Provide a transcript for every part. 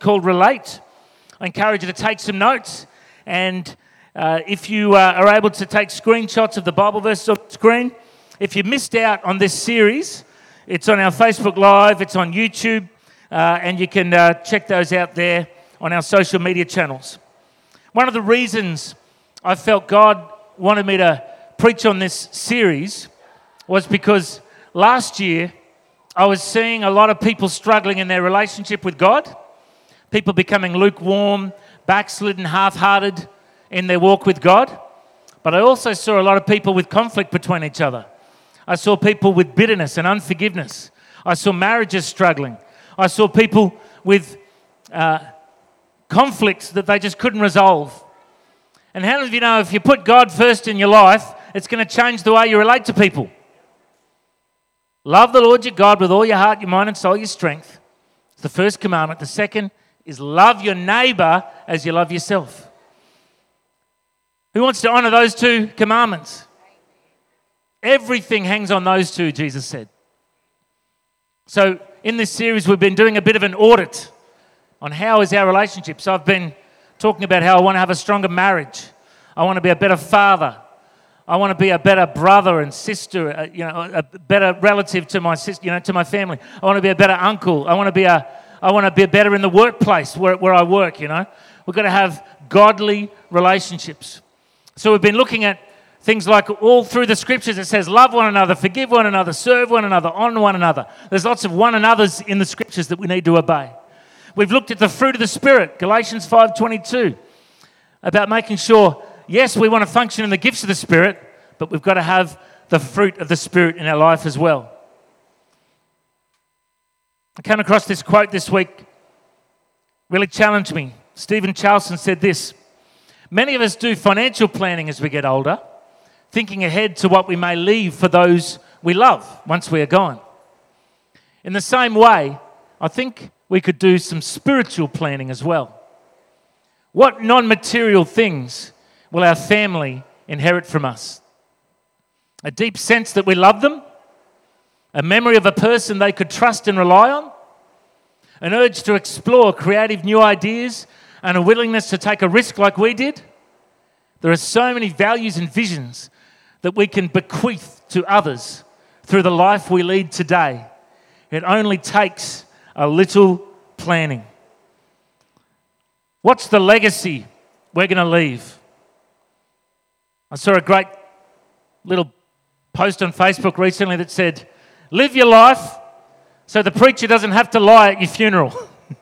called Relate. I encourage you to take some notes, and if you are able to take screenshots of the Bible verses on the screen, if you missed out on this series, it's on our Facebook Live, it's on YouTube, and you can check those out there on our social media channels. One of the reasons I felt God wanted me to preach on this series was because last year I was seeing a lot of people struggling in their relationship with God, people becoming lukewarm, backslidden, half-hearted in their walk with God. But I also saw a lot of people with conflict between each other. I saw people with bitterness and unforgiveness. I saw marriages struggling. I saw people with conflicts that they just couldn't resolve. And how many of you know if you put God first in your life, it's going to change the way you relate to people? Love the Lord your God with all your heart, your mind, and soul, your strength. It's the first commandment. The second is love your neighbor as you love yourself. Who wants to honor those two commandments? Everything hangs on those two, Jesus said. So in this series, we've been doing a bit of an audit on how is our relationship. So I've been talking about how I want to have a stronger marriage. I want to be a better father. I want to be a better brother and sister, a better relative to my sister, to my family. I want to be a better uncle. I want to be better in the workplace where I work. We've got to have godly relationships. So we've been looking at things like all through the scriptures it says love one another, forgive one another, serve one another, honor one another. There's lots of one another's in the scriptures that we need to obey. We've looked at the fruit of the Spirit, Galatians 5:22, about making sure, yes, we want to function in the gifts of the Spirit, but we've got to have the fruit of the Spirit in our life as well. I came across this quote this week, really challenged me. Stephen Charlson said this: many of us do financial planning as we get older, thinking ahead to what we may leave for those we love once we are gone. In the same way, I think we could do some spiritual planning as well. What non-material things will our family inherit from us? A deep sense that we love them? A memory of a person they could trust and rely on? An urge to explore creative new ideas and a willingness to take a risk like we did? There are so many values and visions that we can bequeath to others through the life we lead today. It only takes a little planning. What's the legacy we're going to leave? I saw a great little post on Facebook recently that said, live your life so the preacher doesn't have to lie at your funeral.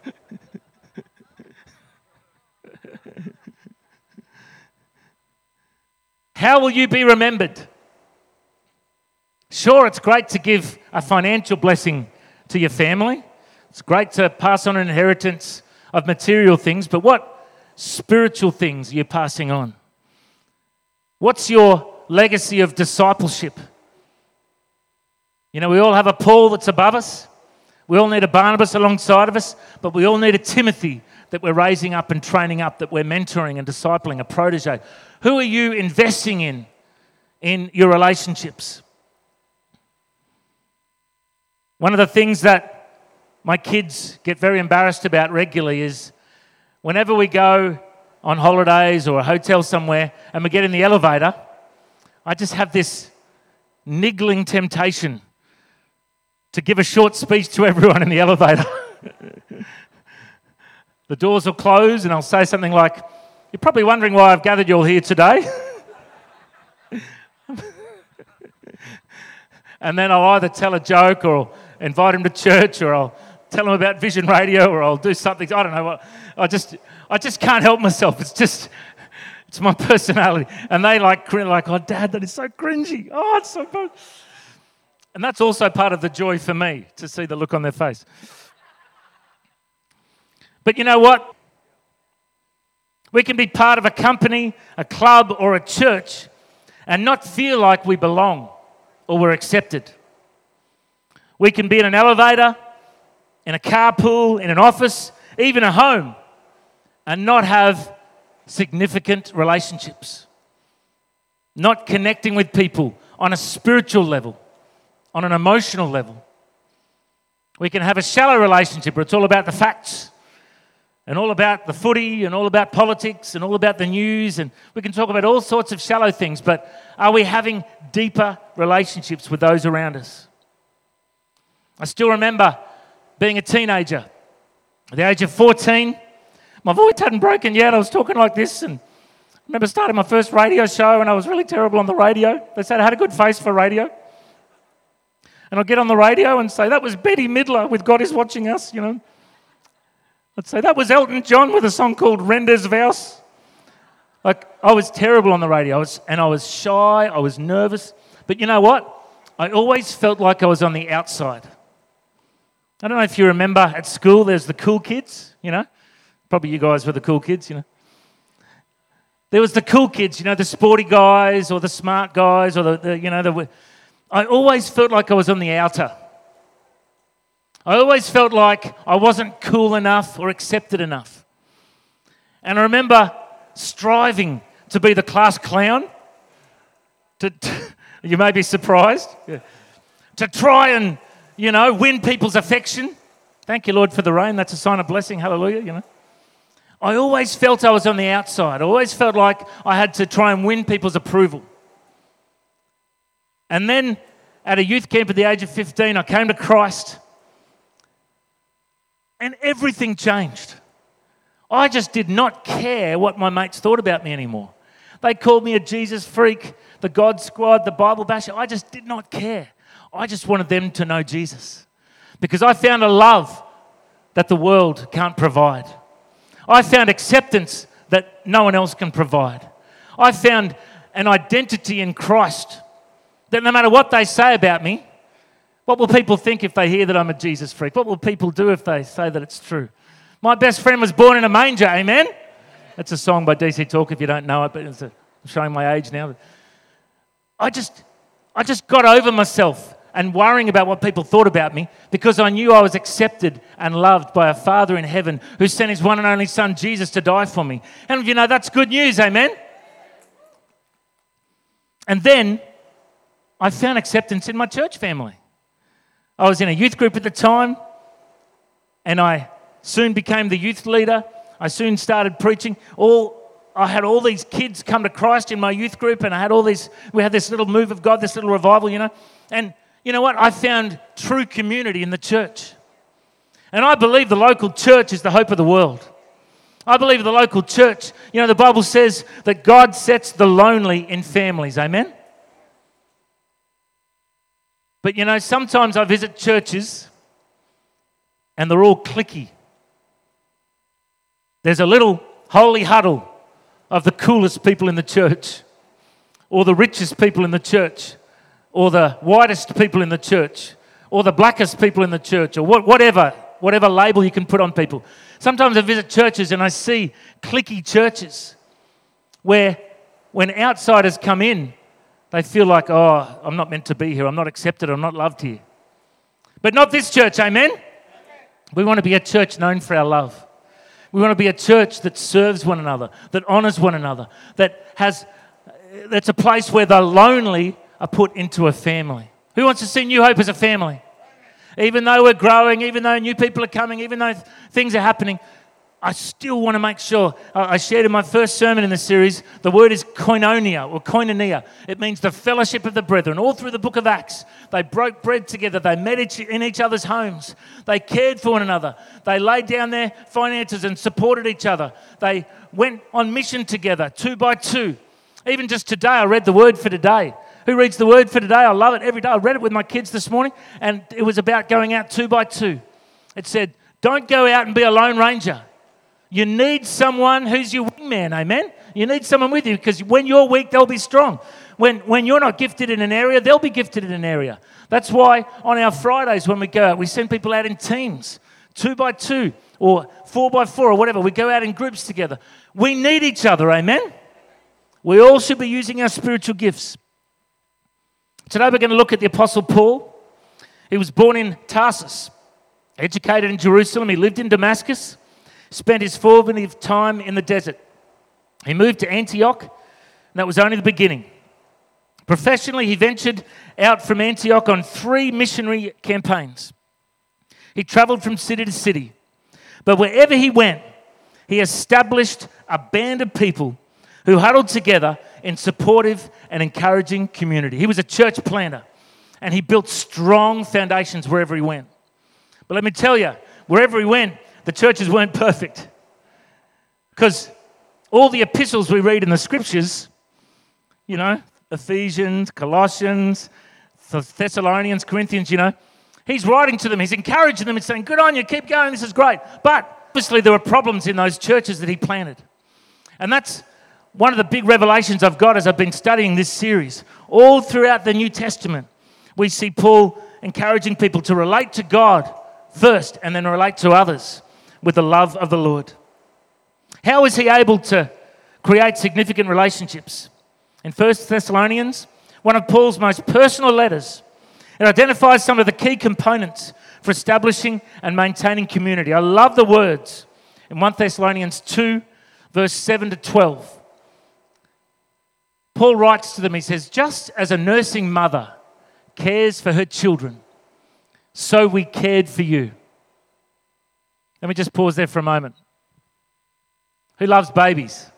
How will you be remembered? Sure, it's great to give a financial blessing to your family. It's great to pass on an inheritance of material things, but what spiritual things are you passing on? What's your legacy of discipleship? We all have a Paul that's above us. We all need a Barnabas alongside of us, but we all need a Timothy that we're raising up and training up, that we're mentoring and discipling, a protege. Who are you investing in your relationships? One of the things that my kids get very embarrassed about regularly is whenever we go on holidays or a hotel somewhere and we get in the elevator, I just have this niggling temptation to give a short speech to everyone in the elevator. The doors will close and I'll say something like, you're probably wondering why I've gathered you all here today. And then I'll either tell a joke or I'll invite him to church, or I'll tell him about Vision Radio, or I'll do something. I don't know what. I just can't help myself. It's my personality. And they like, oh, Dad, that is so cringy. Oh, it's so good. And that's also part of the joy for me, to see the look on their face. But you know what? We can be part of a company, a club, or a church and not feel like we belong or we're accepted. We can be in an elevator, in a carpool, in an office, even a home, and not have significant relationships. Not connecting with people on a spiritual level, on an emotional level. We can have a shallow relationship where it's all about the facts. and all about the footy and all about politics and all about the news, and we can talk about all sorts of shallow things, but are we having deeper relationships with those around us? I still remember being a teenager. At the age of 14, my voice hadn't broken yet. I was talking like this, and I remember starting my first radio show, and I was really terrible on the radio. They said I had a good face for radio. And I'd get on the radio and say, that was Betty Midler with God Is Watching Us, you know. I'd say, that was Elton John with a song called Render's Vows. Like, I was terrible on the radio, I was shy, I was nervous. But you know what? I always felt like I was on the outside. I don't know if you remember at school, there's the cool kids, you know. Probably you guys were the cool kids, you know. There was the cool kids, you know, the sporty guys or the smart guys or I always felt like I was on the outer. I always felt like I wasn't cool enough or accepted enough. And I remember striving to be the class clown. You may be surprised. Yeah. To try and, you know, win people's affection. Thank you, Lord, for the rain. That's a sign of blessing. Hallelujah, you know. I always felt I was on the outside. I always felt like I had to try and win people's approval. And then at a youth camp at the age of 15, I came to Christ and everything changed. I just did not care what my mates thought about me anymore. They called me a Jesus freak, the God squad, the Bible basher. I just did not care. I just wanted them to know Jesus because I found a love that the world can't provide. I found acceptance that no one else can provide. I found an identity in Christ that no matter what they say about me, what will people think if they hear that I'm a Jesus freak? What will people do if they say that it's true? My best friend was born in a manger, amen? That's a song by DC Talk if you don't know it, but I'm showing my age now. I just got over myself and worrying about what people thought about me because I knew I was accepted and loved by a Father in heaven who sent his one and only Son, Jesus, to die for me. And you know, that's good news, amen? And then I found acceptance in my church family. I was in a youth group at the time, and I soon became the youth leader. I soon started preaching. I had all these kids come to Christ in my youth group, and we had this little move of God, this little revival, you know. And you know what? I found true community in the church. And I believe the local church is the hope of the world. I believe the local church, you know, the Bible says that God sets the lonely in families, amen? But, you know, sometimes I visit churches and they're all cliquey. There's a little holy huddle of the coolest people in the church or the richest people in the church or the whitest people in the church or the blackest people in the church or whatever label you can put on people. Sometimes I visit churches and I see cliquey churches where when outsiders come in, they feel like, oh, I'm not meant to be here. I'm not accepted. I'm not loved here. But not this church, amen? We want to be a church known for our love. We want to be a church that serves one another, that honours one another, that's a place where the lonely are put into a family. Who wants to see New Hope as a family? Even though we're growing, even though new people are coming, even though things are happening, I still want to make sure. I shared in my first sermon in the series, the word is koinonia or koinonia. It means the fellowship of the brethren. All through the book of Acts, they broke bread together. They met in each other's homes. They cared for one another. They laid down their finances and supported each other. They went on mission together, 2 by 2. Even just today, I read the word for today. Who reads the word for today? I love it every day. I read it with my kids this morning, and it was about going out 2 by 2. It said, don't go out and be a lone ranger. You need someone who's your wingman, amen? You need someone with you because when you're weak, they'll be strong. When you're not gifted in an area, they'll be gifted in an area. That's why on our Fridays when we go out, we send people out in teams, 2 by 2 or 4 by 4 or whatever. We go out in groups together. We need each other, amen? We all should be using our spiritual gifts. Today we're going to look at the Apostle Paul. He was born in Tarsus, educated in Jerusalem. He lived in Damascus. Spent his formative time in the desert. He moved to Antioch, and that was only the beginning. Professionally, he ventured out from Antioch on 3 missionary campaigns. He travelled from city to city. But wherever he went, he established a band of people who huddled together in supportive and encouraging community. He was a church planter, and he built strong foundations wherever he went. But let me tell you, wherever he went, the churches weren't perfect. Because all the epistles we read in the scriptures, Ephesians, Colossians, Thessalonians, Corinthians, he's writing to them, he's encouraging them and saying, good on you, keep going, this is great. But obviously there were problems in those churches that he planted. And that's one of the big revelations I've got as I've been studying this series. All throughout the New Testament, we see Paul encouraging people to relate to God first and then relate to others with the love of the Lord. How is he able to create significant relationships? In 1 Thessalonians, one of Paul's most personal letters, it identifies some of the key components for establishing and maintaining community. I love the words in 1 Thessalonians 2, verse 7 to 12. Paul writes to them, he says, just as a nursing mother cares for her children, so we cared for you. Let me just pause there for a moment. Who loves babies?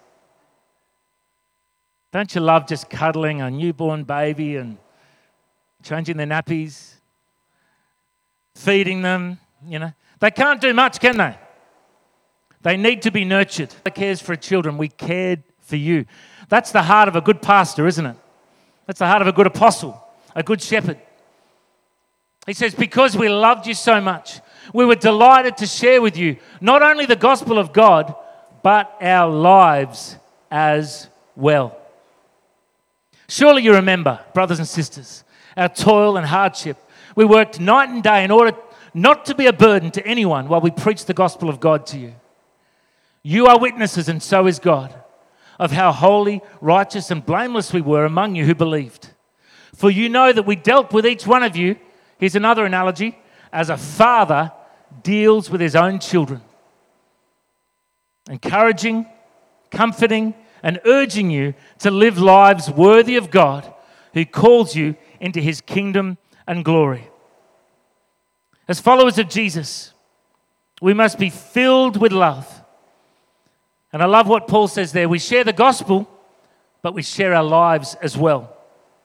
Don't you love just cuddling a newborn baby and changing their nappies, feeding them, They can't do much, can they? They need to be nurtured. Who cares for children? We cared for you. That's the heart of a good pastor, isn't it? That's the heart of a good apostle, a good shepherd. He says, because we loved you so much, we were delighted to share with you not only the gospel of God, but our lives as well. Surely you remember, brothers and sisters, our toil and hardship. We worked night and day in order not to be a burden to anyone while we preached the gospel of God to you. You are witnesses, and so is God, of how holy, righteous, and blameless we were among you who believed. For you know that we dealt with each one of you, here's another analogy, as a father deals with his own children, encouraging, comforting, and urging you to live lives worthy of God, who calls you into his kingdom and glory. As followers of Jesus, we must be filled with love. And I love what Paul says there. We share the gospel, but we share our lives as well.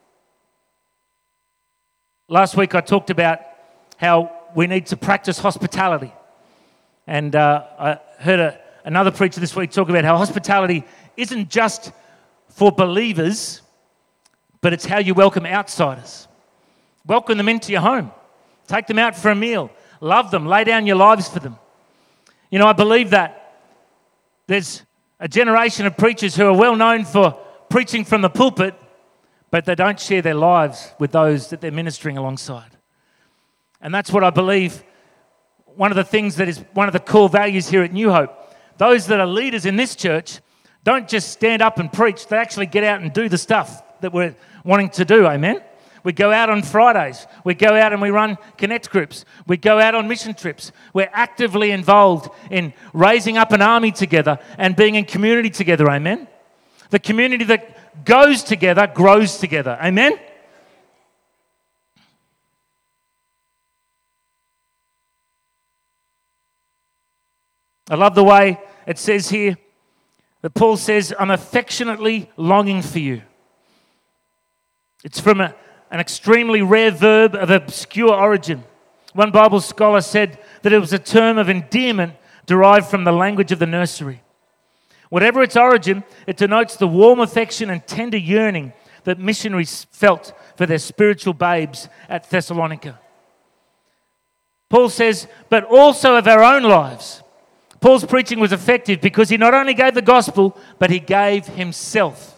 Last week I talked about how we need to practice hospitality. And I heard another preacher this week talk about how hospitality isn't just for believers, but it's how you welcome outsiders. Welcome them into your home. Take them out for a meal. Love them. Lay down your lives for them. I believe that there's a generation of preachers who are well known for preaching from the pulpit, but they don't share their lives with those that they're ministering alongside. And that's what I believe, one of the things that is one of the core values here at New Hope. Those that are leaders in this church don't just stand up and preach, they actually get out and do the stuff that we're wanting to do, amen? We go out on Fridays. We go out and we run connect groups. We go out on mission trips. We're actively involved in raising up an army together and being in community together, amen? The community that goes together grows together, amen? I love the way it says here that Paul says, I'm affectionately longing for you. It's from an extremely rare verb of obscure origin. One Bible scholar said that it was a term of endearment derived from the language of the nursery. Whatever its origin, it denotes the warm affection and tender yearning that missionaries felt for their spiritual babes at Thessalonica. Paul says, but also of our own lives. Paul's preaching was effective because he not only gave the gospel, but he gave himself.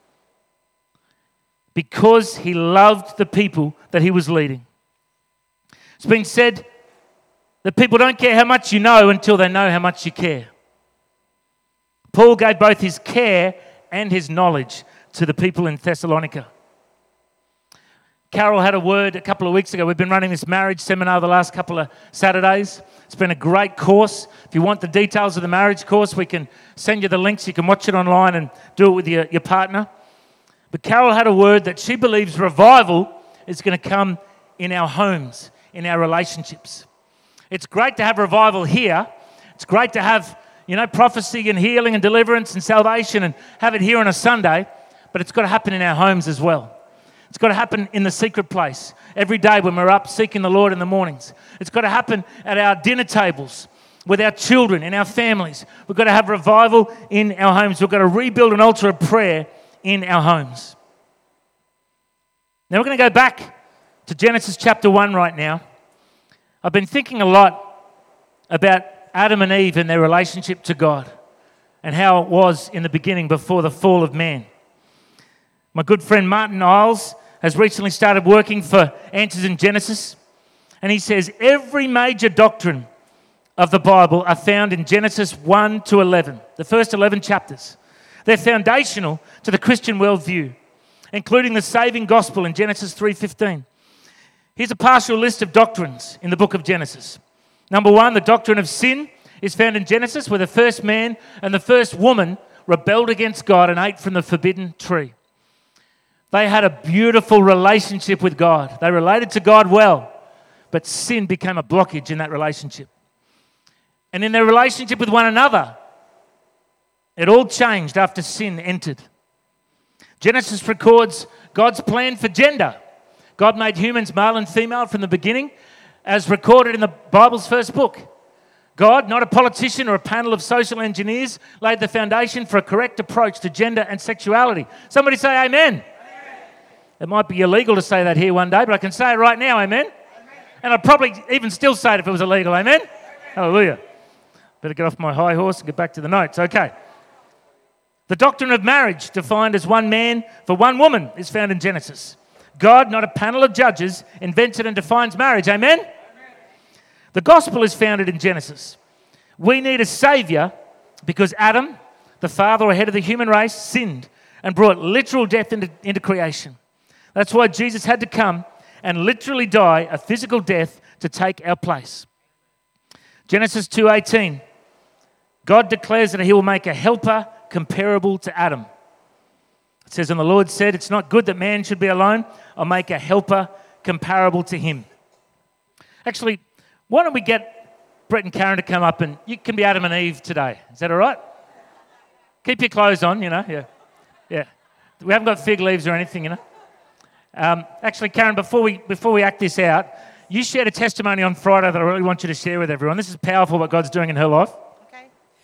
Because he loved the people that he was leading. It's been said that people don't care how much you know until they know how much you care. Paul gave both his care and his knowledge to the people in Thessalonica. Carol had a word a couple of weeks ago. We've been running this marriage seminar the last couple of Saturdays. It's been a great course. If you want the details of the marriage course, we can send you the links. You can watch it online and do it with your partner. But Carol had a word that she believes revival is going to come in our homes, in our relationships. It's great to have revival here. It's great to have, prophecy and healing and deliverance and salvation and have it here on a Sunday, but it's got to happen in our homes as well. It's got to happen in the secret place every day when we're up seeking the Lord in the mornings. It's got to happen at our dinner tables with our children, in our families. We've got to have revival in our homes. We've got to rebuild an altar of prayer in our homes. Now we're going to go back to Genesis chapter 1 right now. I've been thinking a lot about Adam and Eve and their relationship to God and how it was in the beginning before the fall of man. My good friend Martin Iles has recently started working for Answers in Genesis, and he says every major doctrine of the Bible are found in Genesis 1 to 11, the first 11 chapters. They're foundational to the Christian worldview, including the saving gospel in Genesis 3:15. Here's a partial list of doctrines in the book of Genesis. Number 1, the doctrine of sin is found in Genesis, where the first man and the first woman rebelled against God and ate from the forbidden tree. They had a beautiful relationship with God. They related to God well, but sin became a blockage in that relationship. And in their relationship with one another, it all changed after sin entered. Genesis records God's plan for gender. God made humans male and female from the beginning, as recorded in the Bible's first book. God, not a politician or a panel of social engineers, laid the foundation for a correct approach to gender and sexuality. Somebody say amen. It might be illegal to say that here one day, but I can say it right now, amen? And I'd probably even still say it if it was illegal, amen? Hallelujah. Better get off my high horse and get back to the notes. Okay. The doctrine of marriage, defined as one man for one woman, is found in Genesis. God, not a panel of judges, invented and defines marriage, amen? The gospel is founded in Genesis. We need a saviour because Adam, the father or head of the human race, sinned and brought literal death into creation. That's why Jesus had to come and literally die a physical death to take our place. Genesis 2:18, God declares that he will make a helper comparable to Adam. It says, and the Lord said, it's not good that man should be alone. I'll make a helper comparable to him. Actually, why don't we get Brett and Karen to come up, and you can be Adam and Eve today. Is that all right? Keep your clothes on, Yeah. We haven't got fig leaves or anything, Actually, Karen, before we act this out, you shared a testimony on Friday that I really want you to share with everyone. This is powerful what God's doing in her life. Okay.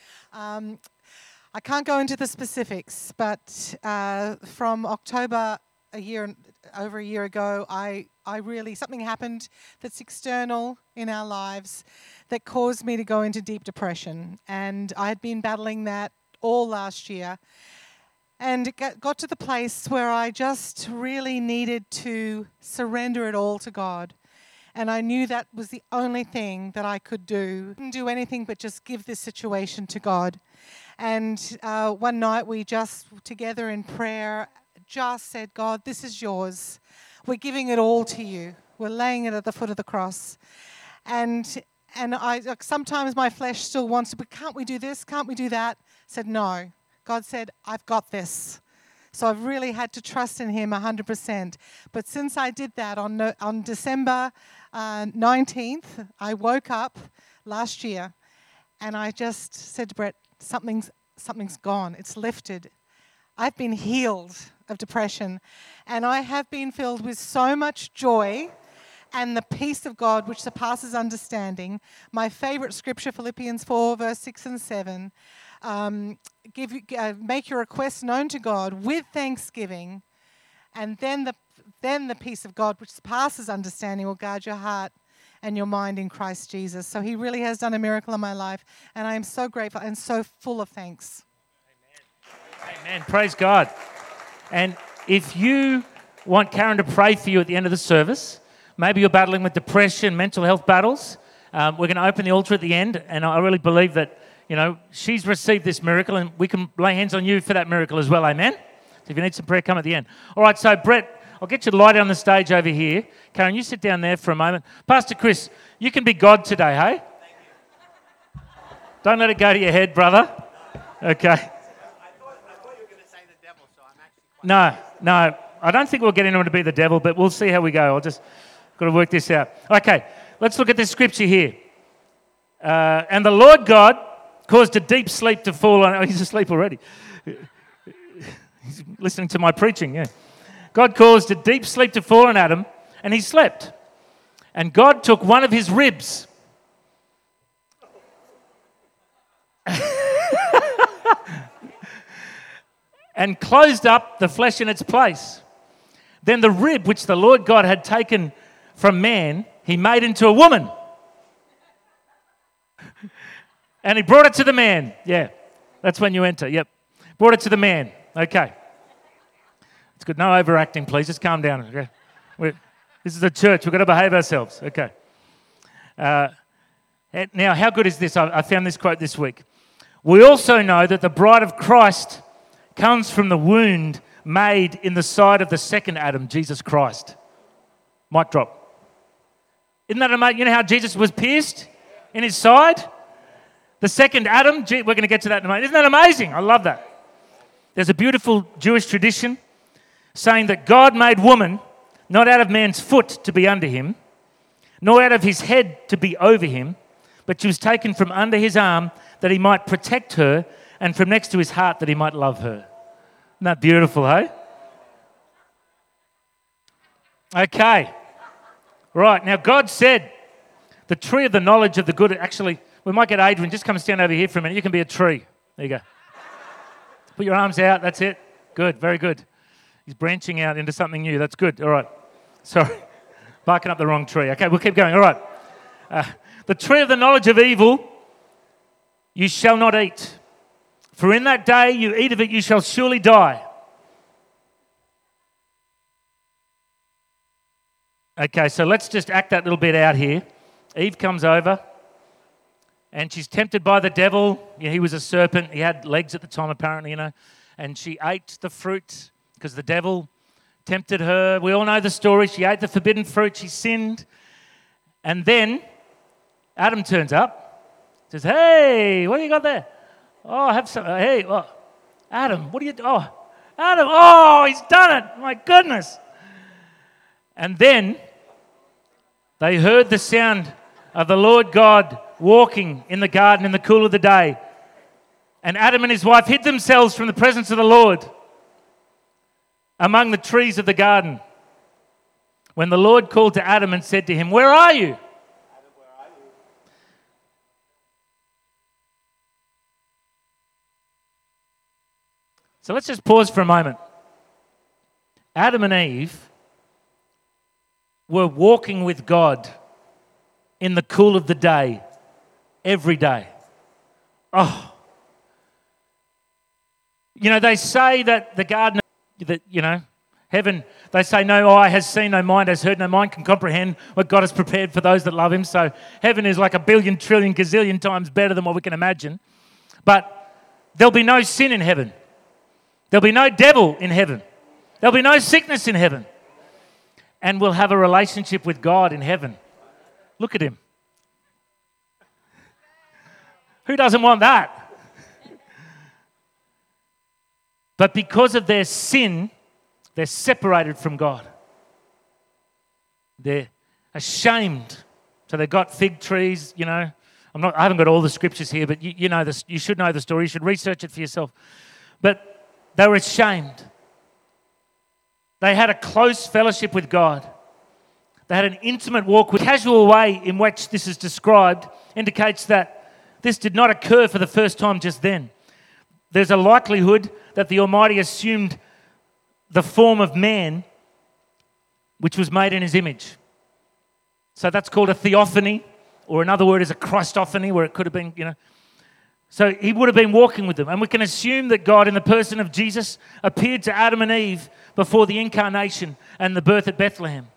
I can't go into the specifics, but from October over a year ago, I really, something happened that's external in our lives that caused me to go into deep depression. And I had been battling that all last year. And it got to the place where I just really needed to surrender it all to God. And I knew that was the only thing that I could do. I couldn't do anything but just give this situation to God. And one night we just, together in prayer, just said, God, this is yours. We're giving it all to you. We're laying it at the foot of the cross. And I sometimes my flesh still wants to, but can't we do this? Can't we do that? I said, no. God said, I've got this. So I've really had to trust in him 100%. But since I did that on December 19th, I woke up last year and I just said to Brett, something's gone. It's lifted. I've been healed of depression and I have been filled with so much joy and the peace of God which surpasses understanding. My favorite scripture, Philippians 4, verse 6 and 7. Make your requests known to God with thanksgiving, and then the peace of God, which surpasses understanding, will guard your heart and your mind in Christ Jesus. So he really has done a miracle in my life, and I am so grateful and so full of thanks. Amen. Praise God. And if you want Karen to pray for you at the end of the service, maybe you're battling with depression, mental health battles, we're going to open the altar at the end, and I really believe that she's received this miracle, and we can lay hands on you for that miracle as well, amen? So if you need some prayer, come at the end. All right, so Brett, I'll get you to lie down the stage over here. Karen, you sit down there for a moment. Pastor Chris, you can be God today, hey? Thank you. Don't let it go to your head, brother. Okay. I thought you were going to say the devil, so I'm actually quite... No, I don't think we'll get anyone to be the devil, but we'll see how we go. I'll just got to work this out. Okay, let's look at this scripture here. And the Lord God caused a deep sleep to fall on... Oh, he's asleep already. He's listening to my preaching, yeah. God caused a deep sleep to fall on Adam, and he slept. And God took one of his ribs and closed up the flesh in its place. Then the rib which the Lord God had taken from man, he made into a woman. And he brought it to the man. Yeah, that's when you enter. Yep. Brought it to the man. Okay. It's good. No overacting, please. Just calm down. Okay. This is a church. We've got to behave ourselves. Okay. Now, how good is this? I found this quote this week. We also know that the bride of Christ comes from the wound made in the side of the second Adam, Jesus Christ. Mic drop. Isn't that amazing? You know how Jesus was pierced in his side? The second Adam, we're going to get to that in a moment. Isn't that amazing? I love that. There's a beautiful Jewish tradition saying that God made woman not out of man's foot to be under him, nor out of his head to be over him, but she was taken from under his arm that he might protect her, and from next to his heart that he might love her. Isn't that beautiful, hey? Okay. Right, now God said, the tree of the knowledge of the good... Actually, we might get Adrian. Just come and stand over here for a minute. You can be a tree. There you go. Put your arms out. That's it. Good, very good. He's branching out into something new. That's good. All right. Sorry. Barking up the wrong tree. Okay, we'll keep going. All right. The tree of the knowledge of evil you shall not eat. For in that day you eat of it, you shall surely die. Okay, so let's just act that little bit out here. Eve comes over and she's tempted by the devil. Yeah, he was a serpent. He had legs at the time, apparently, and she ate the fruit because the devil tempted her. We all know the story. She ate the forbidden fruit. She sinned. And then Adam turns up, says, hey, what do you got there? Oh, have some. Hey, Adam, what do you do? Oh, Adam, he's done it. My goodness. And then they heard the sound of the Lord God walking in the garden in the cool of the day. And Adam and his wife hid themselves from the presence of the Lord among the trees of the garden. When the Lord called to Adam and said to him, where are you? Adam, where are you? So let's just pause for a moment. Adam and Eve were walking with God in the cool of the day, every day. Oh. You know, they say that the garden, heaven, they say no eye has seen, no mind has heard, no mind can comprehend what God has prepared for those that love him. So heaven is like a billion, trillion, gazillion times better than what we can imagine. But there'll be no sin in heaven. There'll be no devil in heaven. There'll be no sickness in heaven. And we'll have a relationship with God in heaven. Look at him. Who doesn't want that? But because of their sin, they're separated from God. They're ashamed. So they've got fig trees, I haven't got all the scriptures here, but you know this. You should know the story. You should research it for yourself. But they were ashamed. They had a close fellowship with God. They had an intimate walk with. The casual way in which this is described indicates that this did not occur for the first time just then. There's a likelihood that the Almighty assumed the form of man, which was made in his image. So that's called a theophany, or another word is a Christophany, where it could have been, So he would have been walking with them. And we can assume that God, in the person of Jesus, appeared to Adam and Eve before the incarnation and the birth at Bethlehem.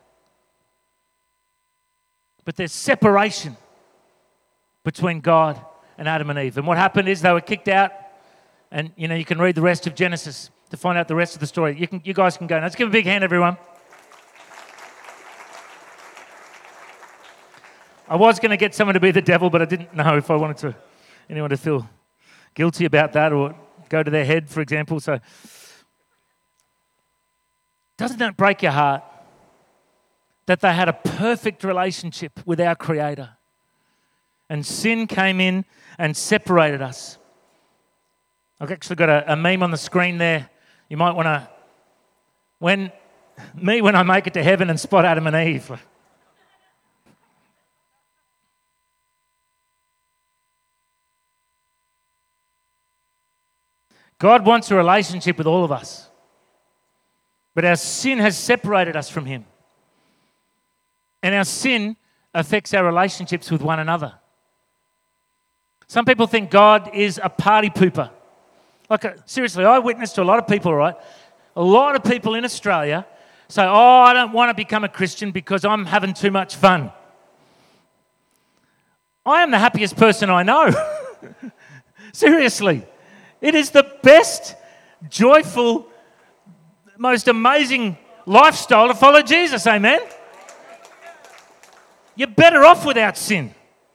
But there's separation between God and Adam and Eve. And what happened is they were kicked out. And, you can read the rest of Genesis to find out the rest of the story. You guys can go. Now, let's give a big hand, everyone. I was going to get someone to be the devil, but I didn't know if I wanted anyone to feel guilty about that or go to their head, for example. So, doesn't that break your heart that they had a perfect relationship with our Creator? And sin came in and separated us. I've actually got a meme on the screen there. You might want to... When I make it to heaven and spot Adam and Eve. God wants a relationship with all of us. But our sin has separated us from Him. And our sin affects our relationships with one another. Some people think God is a party pooper. Seriously, I witness to a lot of people, right? A lot of people in Australia say, I don't want to become a Christian because I'm having too much fun. I am the happiest person I know. Seriously. It is the best, joyful, most amazing lifestyle to follow Jesus, amen? You're better off without sin.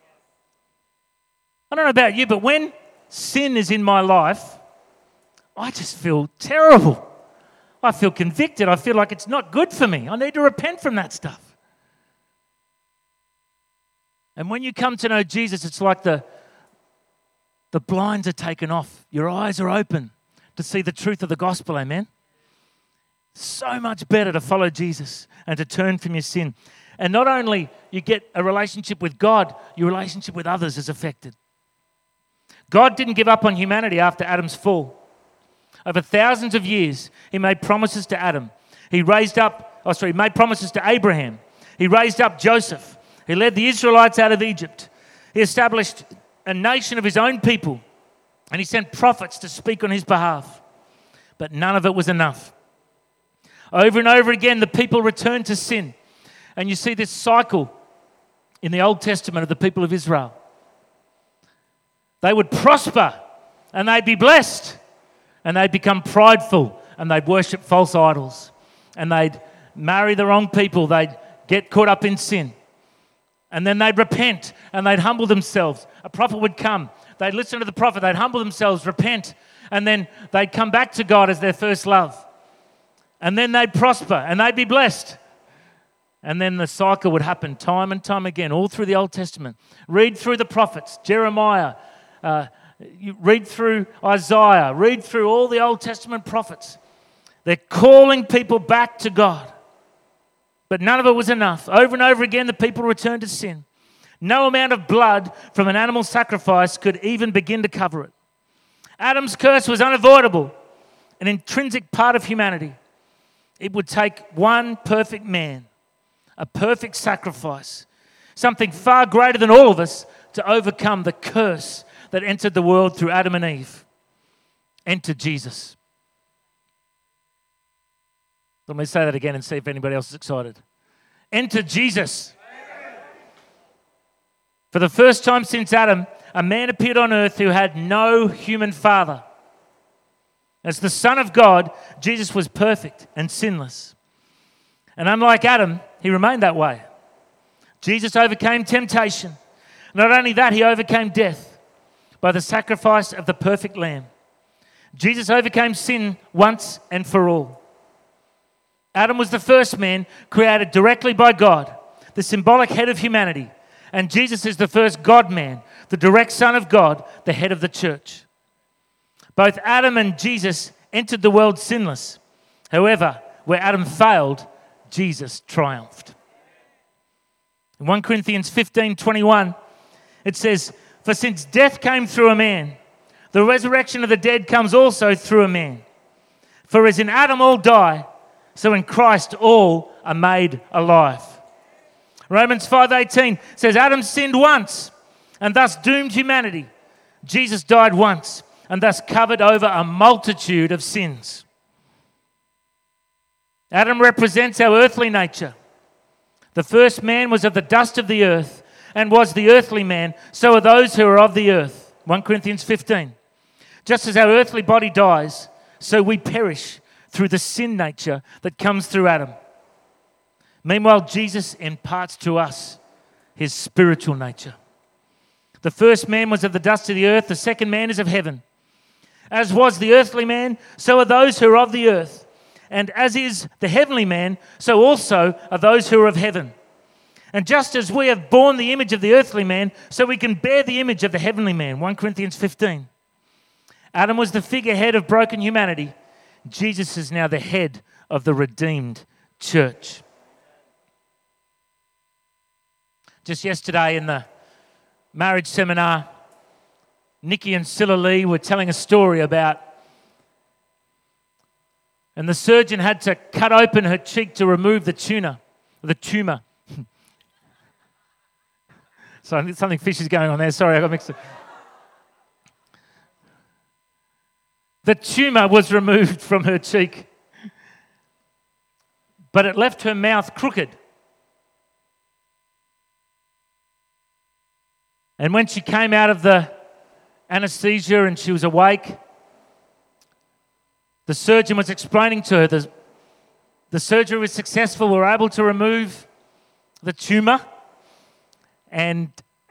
I don't know about you, but when sin is in my life, I just feel terrible. I feel convicted. I feel like it's not good for me. I need to repent from that stuff. And when you come to know Jesus, it's like the blinds are taken off. Your eyes are open to see the truth of the gospel, amen? So much better to follow Jesus and to turn from your sin. And not only you get a relationship with God, your relationship with others is affected. God didn't give up on humanity after Adam's fall. Over thousands of years, He made promises to Adam. He made promises to Abraham. He raised up Joseph. He led the Israelites out of Egypt. He established a nation of His own people. And He sent prophets to speak on His behalf. But none of it was enough. Over and over again, the people returned to sin. And you see this cycle in the Old Testament of the people of Israel. They would prosper and they'd be blessed. And they'd become prideful and they'd worship false idols. And they'd marry the wrong people. They'd get caught up in sin. And then they'd repent and they'd humble themselves. A prophet would come. They'd listen to the prophet. They'd humble themselves, repent. And then they'd come back to God as their first love. And then they'd prosper and they'd be blessed. And then the cycle would happen time and time again, all through the Old Testament. Read through the prophets, Jeremiah, you read through Isaiah, read through all the Old Testament prophets. They're calling people back to God. But none of it was enough. Over and over again, the people returned to sin. No amount of blood from an animal sacrifice could even begin to cover it. Adam's curse was unavoidable, an intrinsic part of humanity. It would take one perfect man, a perfect sacrifice, something far greater than all of us to overcome the curse that entered the world through Adam and Eve. Enter Jesus. Let me say that again and see if anybody else is excited. Enter Jesus. For the first time since Adam, a man appeared on earth who had no human father. As the Son of God, Jesus was perfect and sinless. And unlike Adam, He remained that way. Jesus overcame temptation. Not only that, He overcame death by the sacrifice of the perfect Lamb. Jesus overcame sin once and for all. Adam was the first man created directly by God, the symbolic head of humanity. And Jesus is the first God-man, the direct Son of God, the head of the church. Both Adam and Jesus entered the world sinless. However, where Adam failed, Jesus triumphed. In 1 Corinthians 15:21, it says, "For since death came through a man, the resurrection of the dead comes also through a man. For as in Adam all die, so in Christ all are made alive." Romans 5:18 says, Adam sinned once and thus doomed humanity. Jesus died once and thus covered over a multitude of sins. Adam represents our earthly nature. The first man was of the dust of the earth and was the earthly man, so are those who are of the earth. 1 Corinthians 15. Just as our earthly body dies, so we perish through the sin nature that comes through Adam. Meanwhile, Jesus imparts to us His spiritual nature. The first man was of the dust of the earth, the second man is of heaven. As was the earthly man, so are those who are of the earth. And as is the heavenly man, so also are those who are of heaven. And just as we have borne the image of the earthly man, so we can bear the image of the heavenly man. 1 Corinthians 15. Adam was the figurehead of broken humanity. Jesus is now the head of the redeemed church. Just yesterday in the marriage seminar, Nikki and Silla Lee were telling a story about, and the surgeon had to cut open her cheek to remove the tumor. So something fishy is going on there. Sorry, I got mixed up. The tumor was removed from her cheek, but it left her mouth crooked. And when she came out of the anesthesia and she was awake, the surgeon was explaining to her the surgery was successful. We were able to remove the tumor. And,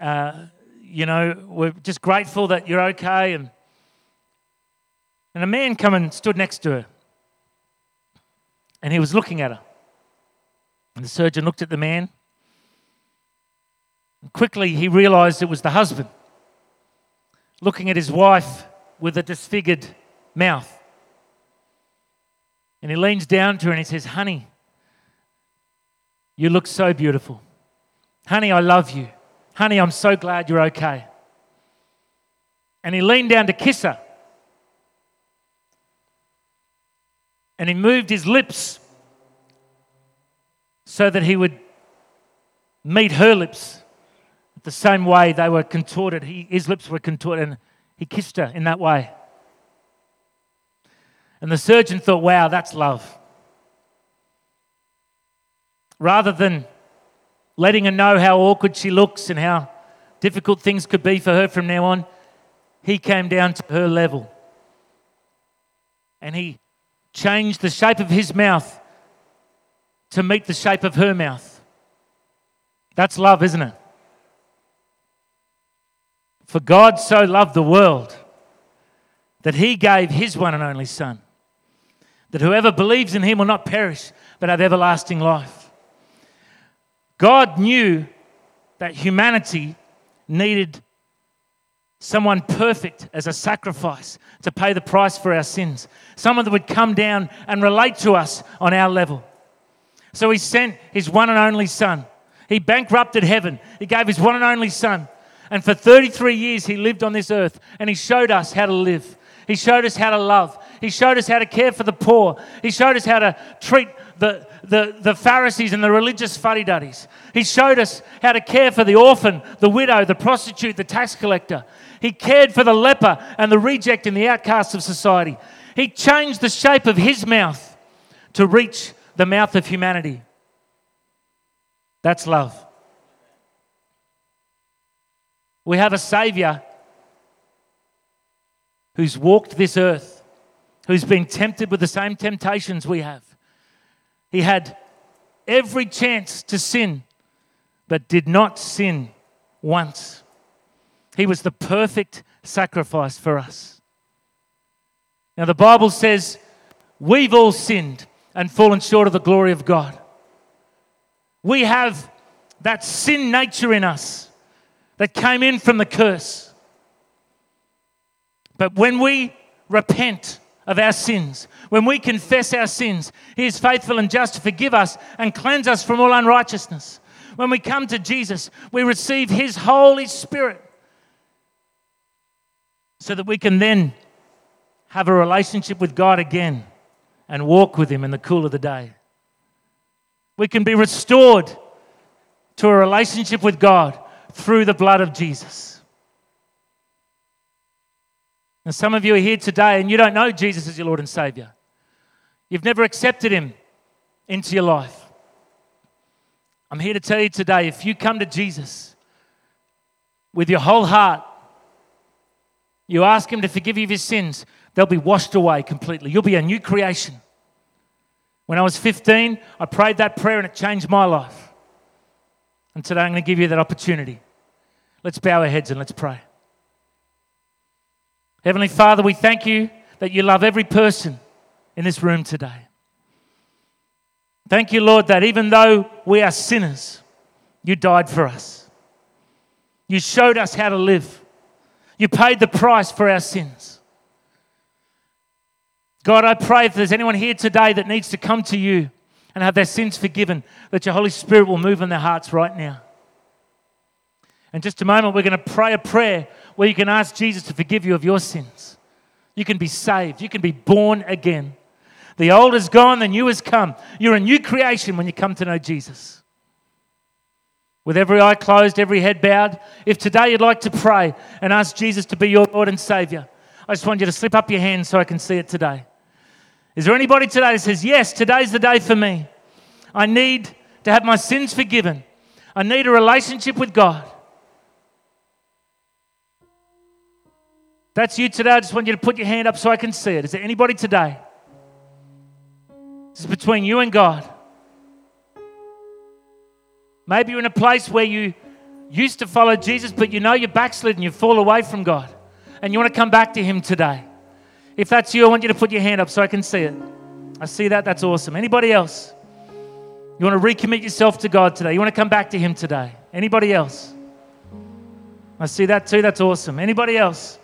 we're just grateful that you're okay. And a man came and stood next to her. And he was looking at her. And the surgeon looked at the man. And quickly he realised it was the husband, looking at his wife with a disfigured mouth. And he leans down to her and he says, "Honey, you look so beautiful. Honey, I love you. Honey, I'm so glad you're okay." And he leaned down to kiss her. And he moved his lips so that he would meet her lips the same way they were contorted. His lips were contorted, and he kissed her in that way. And the surgeon thought, wow, that's love. Rather than letting her know how awkward she looks and how difficult things could be for her from now on, he came down to her level. And he changed the shape of his mouth to meet the shape of her mouth. That's love, isn't it? For God so loved the world that he gave his one and only Son, that whoever believes in him will not perish but have everlasting life. God knew that humanity needed someone perfect as a sacrifice to pay the price for our sins. Someone that would come down and relate to us on our level. So he sent his one and only Son. He bankrupted heaven. He gave his one and only Son. And for 33 years he lived on this earth, and he showed us how to live. He showed us how to love. He showed us how to care for the poor. He showed us how to treat the Pharisees and the religious fuddy-duddies. He showed us how to care for the orphan, the widow, the prostitute, the tax collector. He cared for the leper and the reject and the outcast of society. He changed the shape of his mouth to reach the mouth of humanity. That's love. We have a Saviour who's walked this earth, who's been tempted with the same temptations we have. He had every chance to sin, but did not sin once. He was the perfect sacrifice for us. Now the Bible says we've all sinned and fallen short of the glory of God. We have that sin nature in us that came in from the curse. But when we repent of our sins, when we confess our sins, He is faithful and just to forgive us and cleanse us from all unrighteousness. When we come to Jesus, we receive His Holy Spirit so that we can then have a relationship with God again and walk with Him in the cool of the day. We can be restored to a relationship with God through the blood of Jesus. Now, some of you are here today and you don't know Jesus as your Lord and Saviour. You've never accepted Him into your life. I'm here to tell you today, if you come to Jesus with your whole heart, you ask Him to forgive you of your sins, they'll be washed away completely. You'll be a new creation. When I was 15, I prayed that prayer and it changed my life. And today I'm going to give you that opportunity. Let's bow our heads and let's pray. Heavenly Father, we thank You that You love every person in this room today. Thank You, Lord, that even though we are sinners, You died for us. You showed us how to live. You paid the price for our sins. God, I pray if there's anyone here today that needs to come to you and have their sins forgiven, that your Holy Spirit will move in their hearts right now. In just a moment, we're going to pray a prayer where you can ask Jesus to forgive you of your sins. You can be saved. You can be born again. The old is gone, the new has come. You're a new creation when you come to know Jesus. With every eye closed, every head bowed, if today you'd like to pray and ask Jesus to be your Lord and Saviour, I just want you to slip up your hand so I can see it today. Is there anybody today that says, yes, today's the day for me. I need to have my sins forgiven. I need a relationship with God. That's you today. I just want you to put your hand up so I can see it. Is there anybody today? This is between you and God. Maybe you're in a place where you used to follow Jesus, but you know you're backslidden, you fall away from God, and you want to come back to Him today. If that's you, I want you to put your hand up so I can see it. I see that. That's awesome. Anybody else? You want to recommit yourself to God today? You want to come back to Him today? Anybody else? I see that too. That's awesome. Anybody else?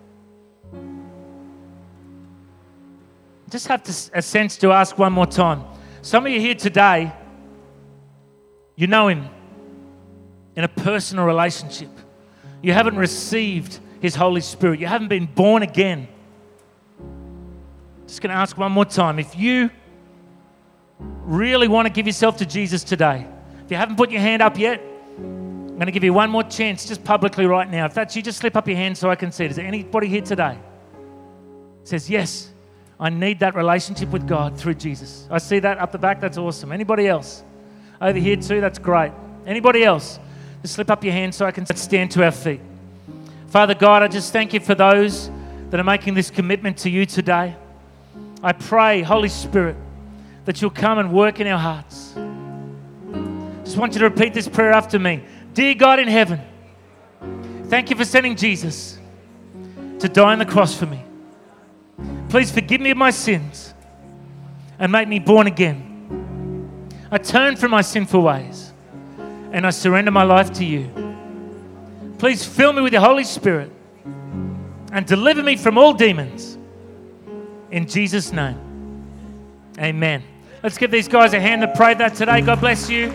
Just have a sense to ask one more time. Some of you here today, you know Him in a personal relationship. You haven't received His Holy Spirit. You haven't been born again. Just going to ask one more time. If you really want to give yourself to Jesus today, if you haven't put your hand up yet, I'm going to give you one more chance just publicly right now. If that's you, just slip up your hand so I can see it. Is there anybody here today that says, yes, I need that relationship with God through Jesus? I see that up the back. That's awesome. Anybody else? Over here too, that's great. Anybody else? Just slip up your hand so I can stand to our feet. Father God, I just thank you for those that are making this commitment to you today. I pray, Holy Spirit, that you'll come and work in our hearts. Just want you to repeat this prayer after me. Dear God in heaven, thank you for sending Jesus to die on the cross for me. Please forgive me of my sins and make me born again. I turn from my sinful ways and I surrender my life to you. Please fill me with your Holy Spirit and deliver me from all demons. In Jesus' name, amen. Let's give these guys a hand to pray that today. God bless you.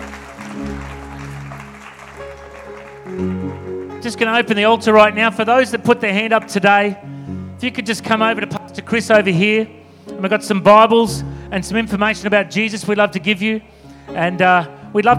Just going to open the altar right now. For those that put their hand up today, if you could just come over to Pastor Chris over here. And we've got some Bibles and some information about Jesus we'd love to give you. And we'd love